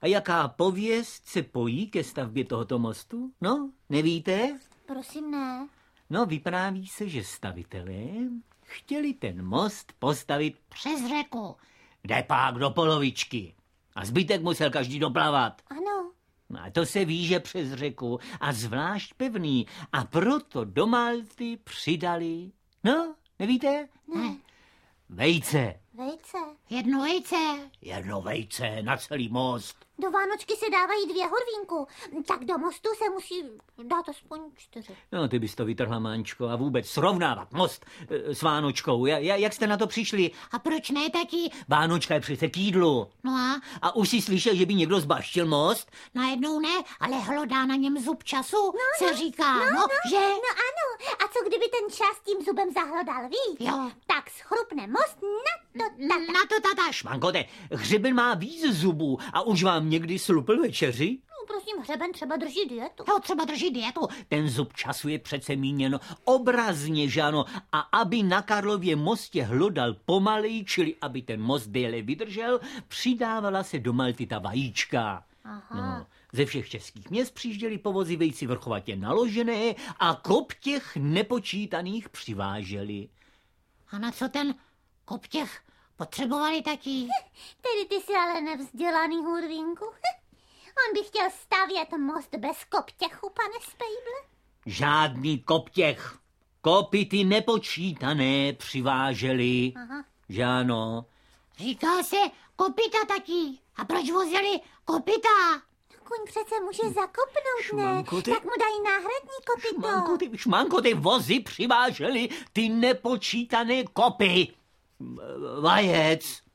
A jaká pověst se pojí ke stavbě tohoto mostu? No, nevíte? Prosím, ne. No, vypráví se, že stavitelé chtěli ten most postavit přes řeku. Kde pak do polovičky. A zbytek musel každý doplavat. Ano. A to se ví, že přes řeku a zvlášť pevný. A proto do Malty přidali, no, nevíte? Ne. Vejce. Vejce. Jedno Vejce na celý most. Do Vánočky se dávají 2 horvínku, tak do mostu se musí dát aspoň 4. No, ty bys to vytrhla, Mančko, a vůbec srovnávat most s Vánočkou. Jak jste na to přišli? A proč ne, tati? Vánočka je přece k jídlu. No A už si slyšel, že by někdo zbaštil most? najednou ne, ale hlodá na něm zub času, se říká, že? No ano, a co kdyby ten čas tím zubem zahlodal víc? Jo. Tak schrupne most na to tata. Na to tata. Šmankote, hřeben má víc zubů a už vám někdy slupl večeři? No, prosím, hřeben třeba drží dietu. Jo, třeba drží dietu. Ten zub času je přece míněno obrazně, že ano, a aby na Karlově mostě hlodal pomaleji, čili aby ten most déle vydržel, přidávala se do Malty ta vajíčka. Aha. No, ze všech českých měst přijížděli povozy vejci vrchovatě naložené a koptěch nepočítaných přiváželi. A na co ten koptěch potřebovali, tati? Tedy ty jsi ale nevzdělaný, hurvínku. On by chtěl stavět most bez koptěchu, pane Spejble. Žádný koptěch. Kopyty nepočítané přiváželi. Aha. Že ano. Říká se kopyta, tati. A proč vozili kopyta? Kuň přece může zakopnout, Šmanko, ne? ty- Tak mu dají náhradní kopyto. Šmanko, ty vozy přiváželi ty nepočítané kopy. Vajec.